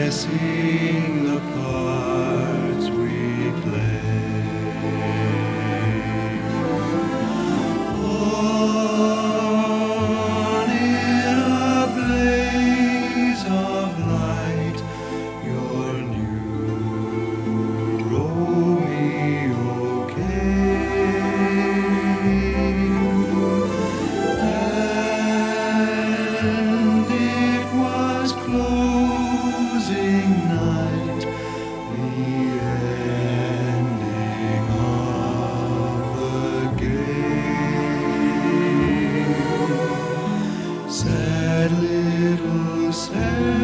sing the parts we play. On in a blaze of light, your new Romeo came, and it was closing night, the ending of the game. Sad little sad